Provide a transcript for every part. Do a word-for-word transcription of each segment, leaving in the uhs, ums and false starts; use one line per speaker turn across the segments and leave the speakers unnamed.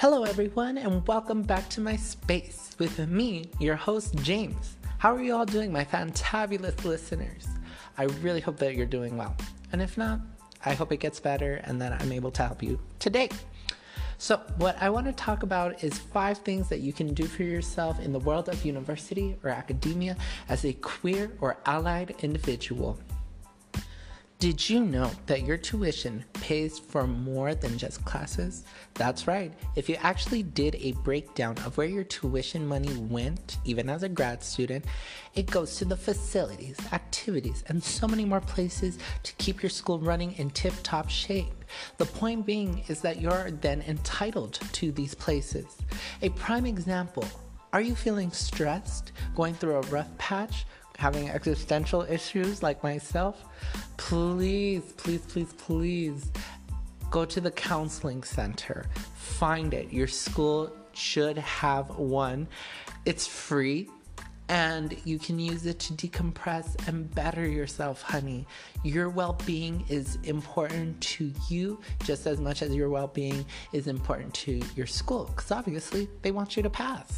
Hello, everyone, and welcome back to my space with me, your host, James. How are you all doing, my fantabulous listeners? I really hope that you're doing well. And if not, I hope it gets better and that I'm able to help you today. So what I want to talk about is five things that you can do for yourself in the world of university or academia as a queer or allied individual. Did you know that your tuition pays for more than just classes? That's right. If you actually did a breakdown of where your tuition money went, even as a grad student, it goes to the facilities, activities, and so many more places to keep your school running in tip-top shape. The point being is that you're then entitled to these places. A prime example, are you feeling stressed, going through a rough patch, having existential issues like myself? Please, please, please, please go to the counseling center. Find it. Your school should have one. It's free and you can use it to decompress and better yourself, honey. Your well-being is important to you just as much as your well-being is important to your school, because obviously they want you to pass.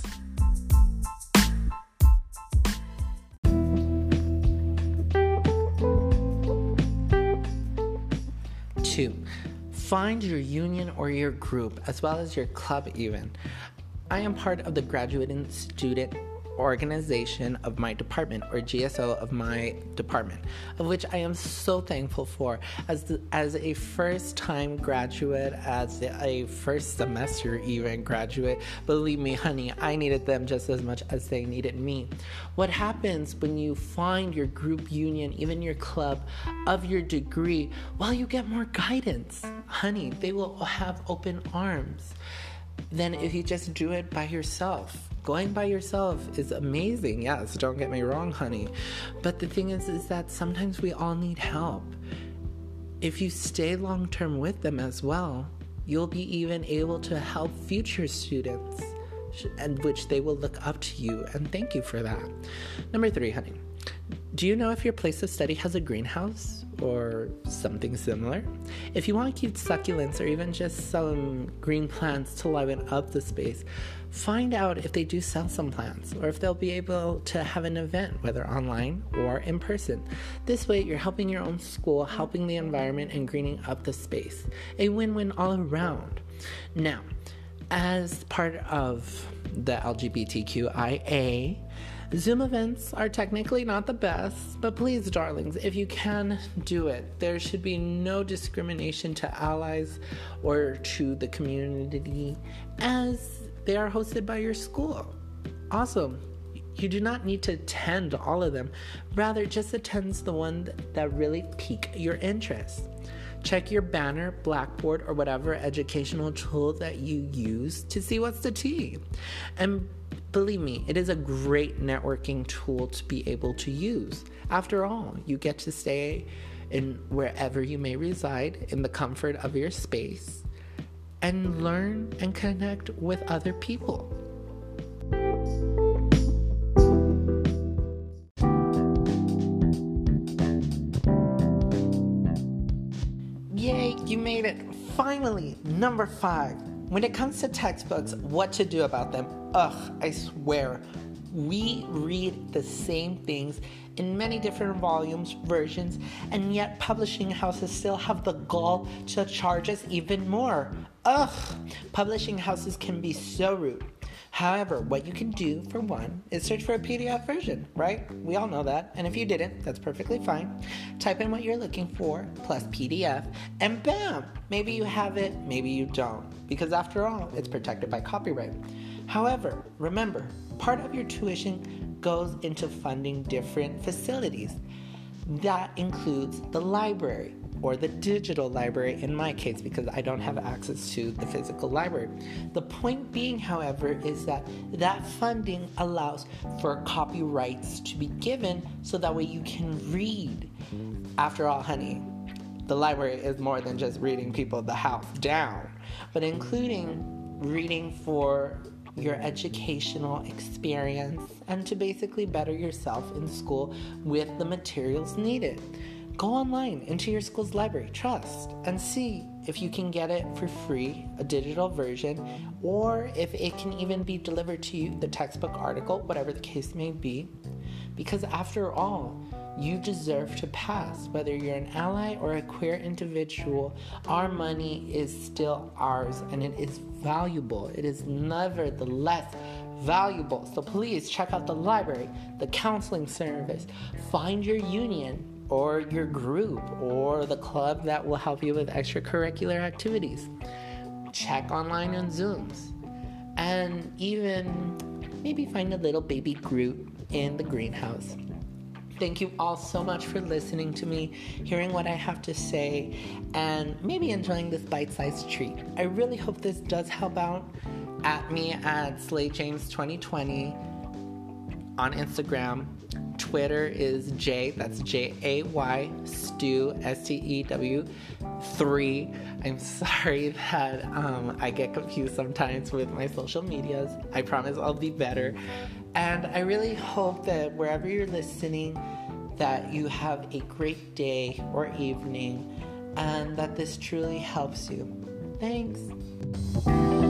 Two, find your union or your group, as well as your club even. I am part of the graduating student organization of my department, or G S O of my department, of which I am so thankful for. As the, as a first-time graduate, as a first semester even graduate, believe me, honey, I needed them just as much as they needed me. What happens when you find your group union, even your club of your degree, well, you get more guidance. Honey, they will have open arms than if you just do it by yourself. Going by yourself is amazing, yes, don't get me wrong, honey. But the thing is, is that sometimes we all need help. If you stay long-term with them as well, you'll be even able to help future students, and which they will look up to you, and thank you for that. Number three, honey. Do you know if your place of study has a greenhouse or something similar? If you want cute succulents or even just some green plants to liven up the space, find out if they do sell some plants or if they'll be able to have an event, whether online or in person. This way, you're helping your own school, helping the environment, and greening up the space. A win-win all around. Now, as part of the L G B T Q I A, Zoom events are technically not the best, but please, darlings, if you can do it, there should be no discrimination to allies or to the community as they are hosted by your school. Also, you do not need to attend all of them. Rather, just attend the one that really pique your interest. Check your banner, Blackboard, or whatever educational tool that you use to see what's the tea. And believe me, it is a great networking tool to be able to use. After all, you get to stay in wherever you may reside in the comfort of your space and learn and connect with other people. Yay, you made it. Finally, number five. When it comes to textbooks, what to do about them? Ugh, I swear, we read the same things in many different volumes, versions, and yet publishing houses still have the gall to charge us even more. Ugh, publishing houses can be so rude. However, what you can do, for one, is search for a P D F version, right? We all know that, and if you didn't, that's perfectly fine. Type in what you're looking for, plus P D F, and bam! Maybe you have it, maybe you don't, because after all, it's protected by copyright. However, remember, part of your tuition goes into funding different facilities. That includes the library, or the digital library in my case, because I don't have access to the physical library. The point being, however, is that that funding allows for copyrights to be given so that way you can read. After all, honey, the library is more than just reading people the house down, but including reading for your educational experience and to basically better yourself in school with the materials needed. Go online into your school's library, trust, and see if you can get it for free, a digital version, or if it can even be delivered to you, the textbook article, whatever the case may be. Because after all, you deserve to pass. Whether you're an ally or a queer individual, our money is still ours and it is valuable. It is nevertheless valuable. So please check out the library, the counseling service, find your union or your group or the club that will help you with extracurricular activities. Check online on Zooms and even maybe find a little baby Groot in the greenhouse. Thank you all so much for listening to me, hearing what I have to say, and maybe enjoying this bite-sized treat. I really hope this does help out. At me at Slay James twenty twenty on Instagram. Twitter is J, that's J A Y, Stew, S T E W, three. I'm sorry that um, I get confused sometimes with my social medias. I promise I'll be better. And I really hope that wherever you're listening, that you have a great day or evening, and that this truly helps you. Thanks.